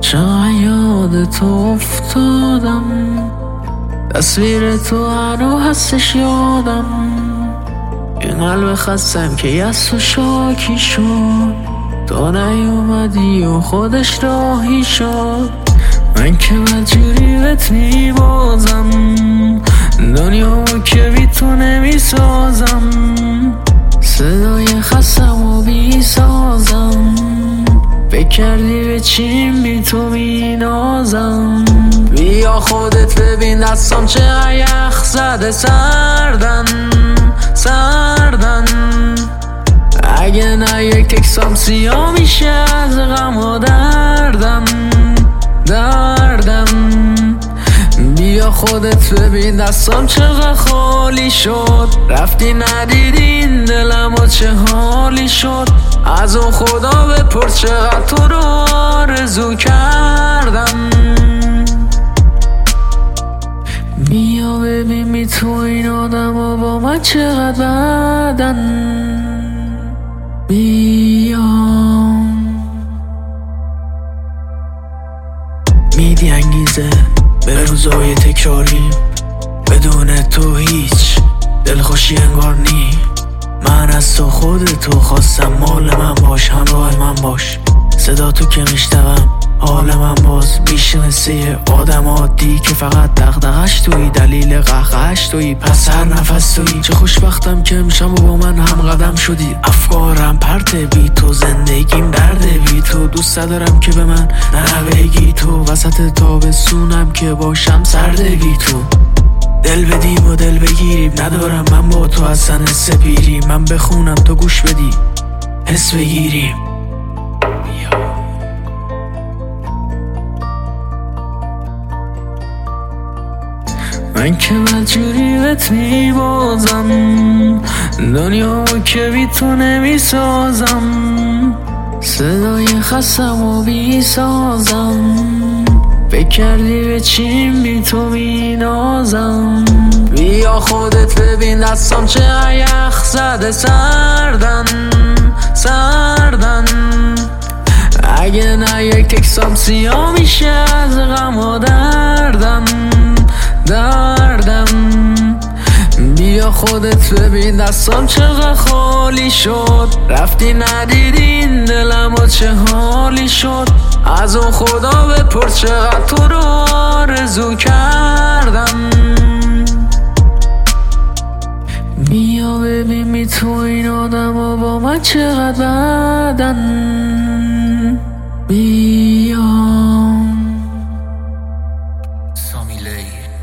چقدر یاد تو افتادم، تصویر تو هنو هستش یادم. این قلب خستم که یس و شاکی شد، تو نیومدی و خودش راهی شد. من که بدجوری بهت میبازم، دنیا که بی تو نمیسازم. صدای خستم و بی سازم، فکر کردی به چیم بی تو بی نازم. بیا خودت ببین دستام چه یخ زده، سردن سردن. اگه نه یک تکسام سیاه میشه از غم و دردم دردم. بیا خودت ببین دستام چقدر خالی شد، رفتی ندیدین دلم و چه حالی شد. از اون خدا بپرس چقدر تو رو آرزو کردم. بیا ببین بی تو این آدم و با من چقدر بدن. بیا میدی انگیزه به روزای تکراری، بدون تو هیچ دلخوشی انگار نی. من از تو خودتو خواستم، مال من باش، همراه من باش. صدا تو که میشنوم حال من باز میشه مثل یه آدم عادی که فقط دغدغش توی، دلیل قهقهش توی، پس هر نفس توی. چه خوشبختم که امشب و با من هم قدم شدی. افکارم پرت بی تو، زندگیم درده بی تو. دوست دارم که به من نبگی تو، وسط تابستونم که باشم سرده بی تو. دل بدیم و دل بگیریم، ندارم من با تو اصلا سپیریم. من بخونم تو گوش بدی حس بگیریم. من که بدجوری بهت میبازم، دنیا که بی تو نمیسازم. صدای خستم و بی سازم، فکر کردی به چیم بی تو بی نازم. بیا خودت ببین دستام چه یخ زده، سردن سردن. اگه نه یک تکسام سیاه میشه از غم و دردم دردم. بیا خودت ببین دستام چقدر خالی شد، رفتی ندیدین دلم و چه حالی شد. از اون خدا بپرس چقدر تو رو آرزو کردم. بیا ببین بی تو این آدم و با من چقدر بدن. بیا سامی لی